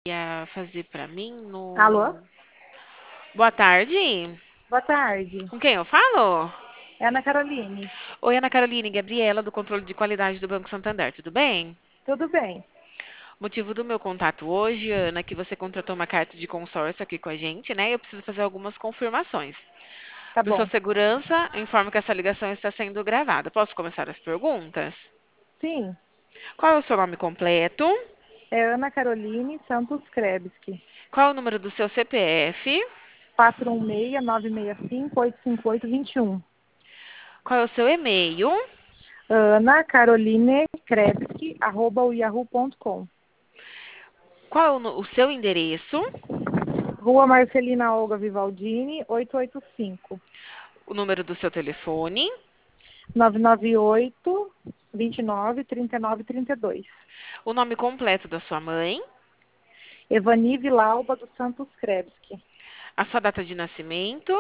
Ia fazer pra mim Alô? no. Boa tarde. Boa tarde. Com quem eu falo? É Ana Caroline. Oi, Ana Caroline, Gabriela, do controle de qualidade do Banco Santander, tudo bem? Tudo bem? Motivo do meu contato hoje, Ana, é que você contratou uma carta de consórcio aqui com a gente, né? Eu preciso fazer algumas confirmações. Tá Por sua bom. segurança, informo que essa ligação está sendo gravada. Posso começar as perguntas? Sim, Qual é o seu nome completo? é Ana Caroline Santos Krebski. Qual é o número do seu CPF? 416-965-858-21. Qual é o seu e-mail? Ana Caroline Krebski, @yahoo.com. Qual é o seu endereço? Rua Marcelina Olga Vivaldini, 885. O número do seu telefone? 998-29-3932. O nome completo da sua mãe? Evani Vilauba dos Santos Krebski. A sua data de nascimento?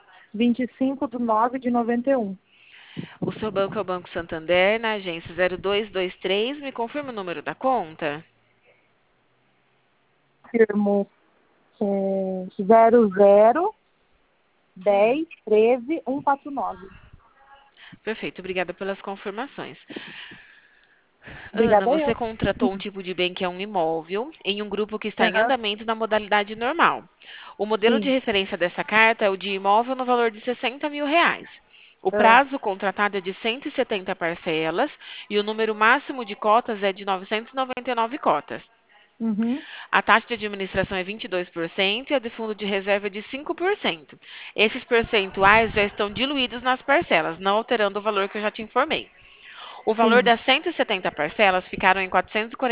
25/9/91. O seu banco é o Banco Santander, na agência 0223. Me confirma o número da conta? Firmo 00 Hum, 10 13 149. perfeito, obrigada pelas confirmações. Ana, Obrigada você eu. contratou um tipo de bem que é um imóvel em um grupo que está em Aham. andamento na modalidade normal. O modelo de Sim. referência dessa carta é o de imóvel no valor de 60 mil reais. O Ah, prazo contratado é de 170 parcelas e o número máximo de cotas é de 999 cotas. uhum. A taxa de administração é 22% e a de fundo de reserva é de 5%. Esses percentuais já estão diluídos nas parcelas, não alterando o valor que eu já te informei. O valor Sim. das 170 parcelas ficaram em R$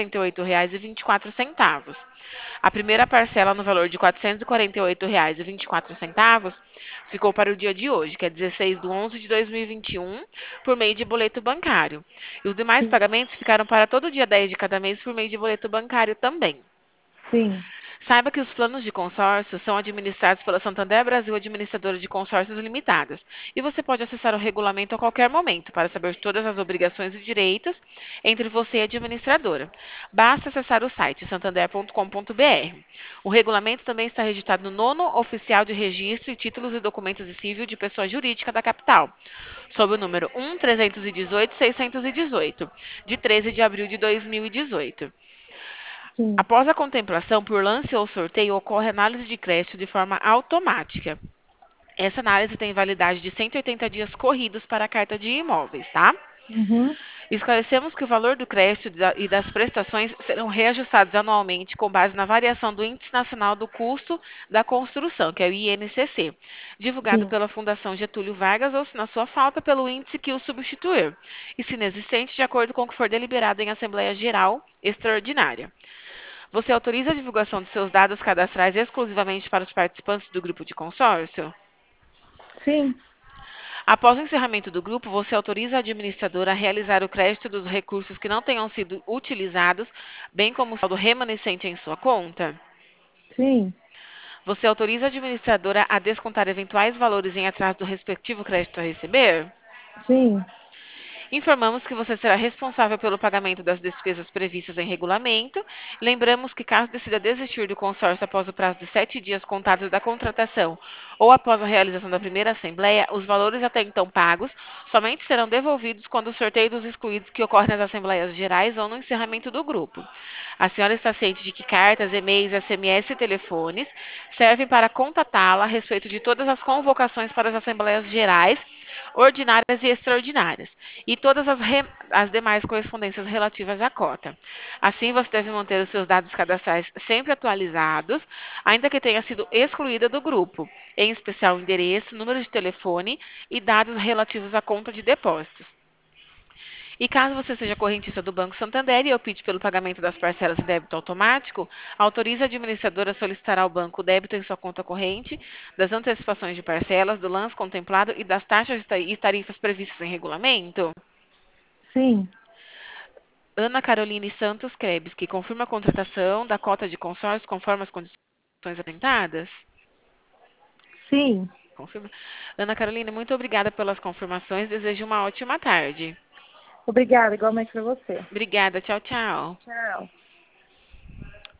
448,24. A primeira parcela no valor de R$ 448,24 ficou para o dia de hoje, que é 16/11 de 2021, por meio de boleto bancário. E os demais Sim. pagamentos ficaram para todo dia 10 de cada mês por meio de boleto bancário também. Sim. Saiba que os planos de consórcio são administrados pela Santander Brasil Administradora de Consórcios Limitadas, e você pode acessar o regulamento a qualquer momento para saber todas as obrigações e direitos entre você e a administradora. Basta acessar o site santander.com.br. O regulamento também está registrado no nono Oficial de Registro e Títulos e Documentos Civil de Pessoa Jurídica da capital, sob o número 1318618, de 13 de abril de 2018. Sim. Após a contemplação por lance ou sorteio, ocorre análise de crédito de forma automática. Essa análise tem validade de 180 dias corridos para a carta de imóveis, tá? Uhum. Esclarecemos que o valor do crédito e das prestações serão reajustados anualmente com base na variação do Índice Nacional do Custo da Construção, que é o INCC, divulgado Sim. pela Fundação Getúlio Vargas ou, se na sua falta, pelo índice que o substituir, e se inexistente, de acordo com o que for deliberado em Assembleia Geral Extraordinária. Você autoriza a divulgação de seus dados cadastrais exclusivamente para os participantes do grupo de consórcio? Sim. Após o encerramento do grupo, você autoriza a administradora a realizar o crédito dos recursos que não tenham sido utilizados, bem como o saldo remanescente em sua conta? Sim. Você autoriza a administradora a descontar eventuais valores em atraso do respectivo crédito a receber? Sim. Informamos que você será responsável pelo pagamento das despesas previstas em regulamento. Lembramos que, caso decida desistir do consórcio após o prazo de 7 dias contados da contratação ou após a realização da primeira assembleia, os valores até então pagos somente serão devolvidos quando o sorteio dos excluídos que ocorre nas assembleias gerais ou no encerramento do grupo. A senhora está ciente de que cartas, e-mails, SMS e telefones servem para contatá-la a respeito de todas as convocações para as assembleias gerais, ordinárias e extraordinárias, e todas as demais correspondências relativas à cota. Assim, você deve manter os seus dados cadastrais sempre atualizados, ainda que tenha sido excluída do grupo, em especial o endereço, número de telefone e dados relativos à conta de depósitos. E caso você seja correntista do Banco Santander e opte pelo pagamento das parcelas em débito automático, autorize a administradora a solicitar ao banco o débito em sua conta corrente, das antecipações de parcelas, do lance contemplado e das taxas e tarifas previstas em regulamento? Sim. Ana Caroline Santos Krebs, que confirma a contratação da cota de consórcio conforme as condições atentadas? Sim. Confirma. Ana Caroline, muito obrigada pelas confirmações. Desejo uma ótima tarde. Obrigada, igualmente para você. Obrigada. Tchau, tchau. Tchau.